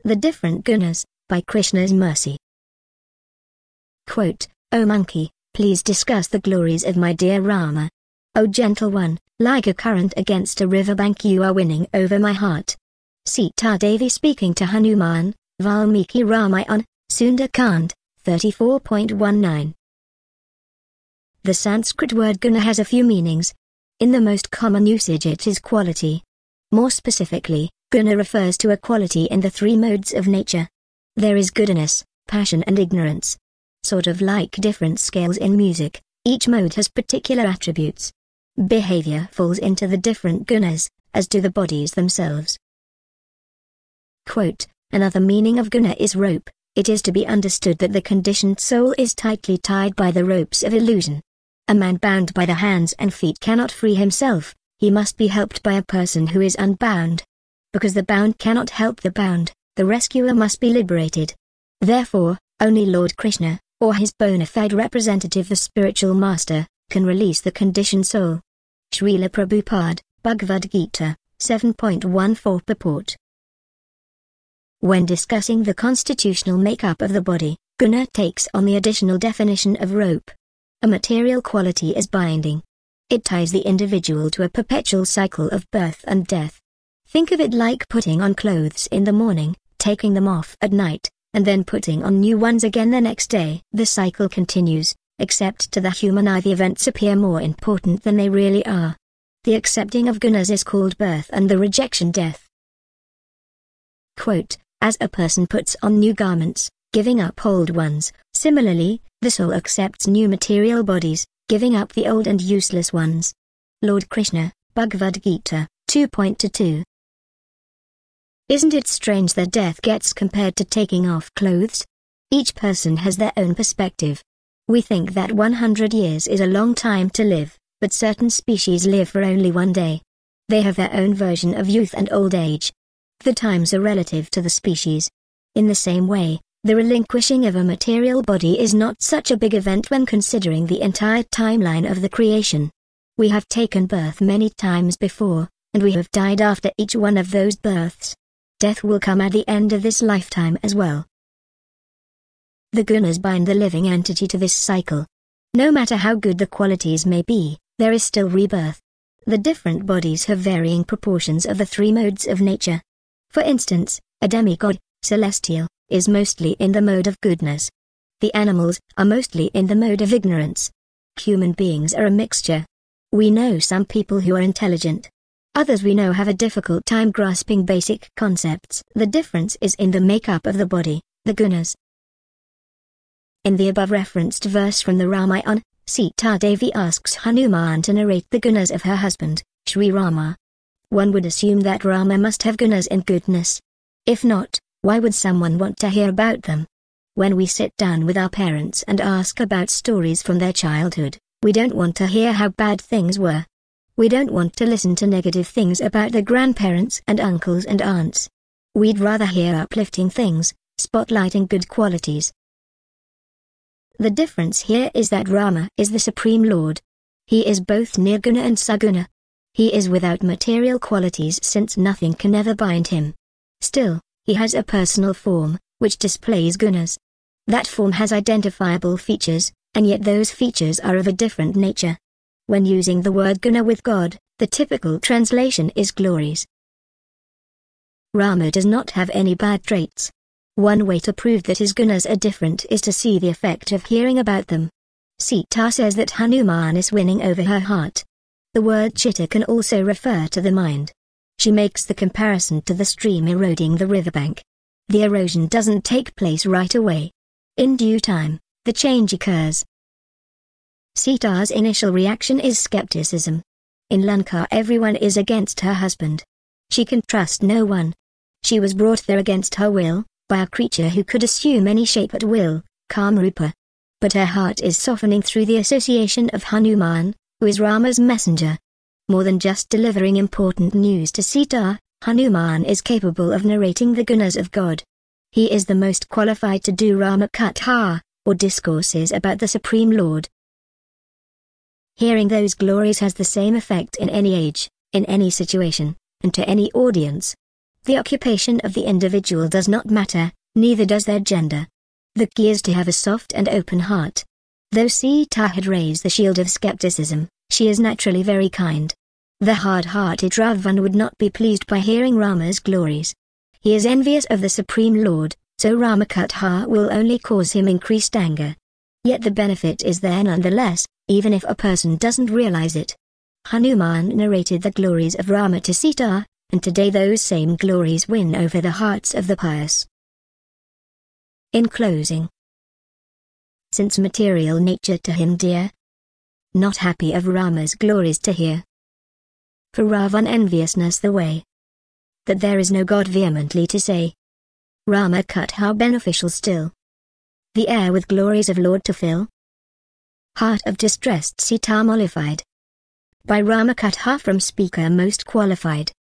The Different Gunas, by Krishna's Mercy. Quote, O monkey, please discuss the glories of my dear Rama. O gentle one, like a current against a riverbank you are winning over my heart. Sita Devi speaking to Hanuman, Valmiki Ramayana, Sundar-Kand, 34.19. The Sanskrit word guna has a few meanings. In the most common usage it is quality. More specifically, guna refers to a quality in the three modes of nature. There is goodness, passion and ignorance. Sort of like different scales in music, each mode has particular attributes. Behavior falls into the different gunas, as do the bodies themselves. Quote, another meaning of guna is rope. It is to be understood that the conditioned soul is tightly tied by the ropes of illusion. A man bound by the hands and feet cannot free himself, he must be helped by a person who is unbound. Because the bound cannot help the bound, the rescuer must be liberated. Therefore, only Lord Krishna, or his bona fide representative the spiritual master, can release the conditioned soul. Srila Prabhupada, Bhagavad Gita, 7.14 Purport. When discussing the constitutional makeup of the body, guna takes on the additional definition of rope. A material quality is binding. It ties the individual to a perpetual cycle of birth and death. Think of it like putting on clothes in the morning, taking them off at night, and then putting on new ones again the next day. The cycle continues, except to the human eye the events appear more important than they really are. The accepting of gunas is called birth and the rejection death. Quote, as a person puts on new garments, giving up old ones, similarly, the soul accepts new material bodies, giving up the old and useless ones. Lord Krishna, Bhagavad Gita, 2.22. Isn't it strange that death gets compared to taking off clothes? Each person has their own perspective. We think that 100 years is a long time to live, but certain species live for only one day. They have their own version of youth and old age. The times are relative to the species. In the same way, the relinquishing of a material body is not such a big event when considering the entire timeline of the creation. We have taken birth many times before, and we have died after each one of those births. Death will come at the end of this lifetime as well. The gunas bind the living entity to this cycle. No matter how good the qualities may be, there is still rebirth. The different bodies have varying proportions of the three modes of nature. For instance, a demigod, celestial, is mostly in the mode of goodness. The animals are mostly in the mode of ignorance. Human beings are a mixture. We know some people who are intelligent. Others we know have a difficult time grasping basic concepts. The difference is in the makeup of the body, the gunas. In the above referenced verse from the Ramayana, Sita Devi asks Hanuman to narrate the gunas of her husband, Sri Rama. One would assume that Rama must have gunas in goodness. If not, why would someone want to hear about them? When we sit down with our parents and ask about stories from their childhood, we don't want to hear how bad things were. We don't want to listen to negative things about the grandparents and uncles and aunts. We'd rather hear uplifting things, spotlighting good qualities. The difference here is that Rama is the Supreme Lord. He is both Nirguna and Saguna. He is without material qualities since nothing can ever bind him. Still, he has a personal form, which displays gunas. That form has identifiable features, and yet those features are of a different nature. When using the word guna with God, the typical translation is glories. Rama does not have any bad traits. One way to prove that his gunas are different is to see the effect of hearing about them. Sita says that Hanuman is winning over her heart. The word chitta can also refer to the mind. She makes the comparison to the stream eroding the riverbank. The erosion doesn't take place right away. In due time, the change occurs. Sita's initial reaction is skepticism. In Lanka everyone is against her husband. She can trust no one. She was brought there against her will, by a creature who could assume any shape at will, Kamarupa. But her heart is softening through the association of Hanuman, who is Rama's messenger. More than just delivering important news to Sita, Hanuman is capable of narrating the gunas of God. He is the most qualified to do Rama Katha, or discourses about the Supreme Lord. Hearing those glories has the same effect in any age, in any situation, and to any audience. The occupation of the individual does not matter, neither does their gender. The key is to have a soft and open heart. Though Sita had raised the shield of skepticism, she is naturally very kind. The hard-hearted Ravan would not be pleased by hearing Rama's glories. He is envious of the Supreme Lord, so Ramakatha will only cause him increased anger. Yet the benefit is there nonetheless, even if a person doesn't realize it. Hanuman narrated the glories of Rama to Sita, and today those same glories win over the hearts of the pious. In closing, since material nature to him dear, not happy of Rama's glories to hear. For Ravan enviousness the way, that there is no God vehemently to say. Ramakatha beneficial still, the air with glories of Lord to fill. Heart of distressed Sita mollified, by Ramakatha from speaker most qualified.